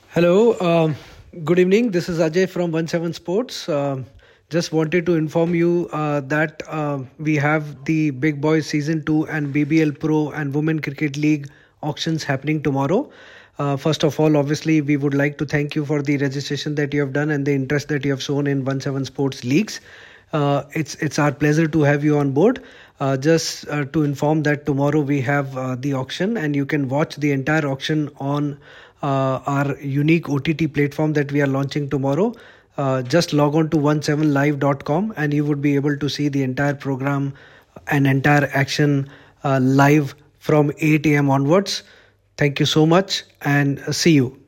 Hello, good evening. This is Ajay from 17 Sports. Just wanted to inform you that we have the Big Boys Season 2 and BBL Pro and Women Cricket League auctions happening tomorrow. First of all, obviously, we would like to thank you for the registration that you have done and the interest that you have shown in 17 Sports leagues. It's our pleasure to have you on board. Just to inform that tomorrow we have the auction and you can watch the entire auction on our unique OTT platform that we are launching tomorrow. Just log on to 17live.com and you would be able to see the entire program and entire action live from 8 a.m. onwards. Thank you so much and see you.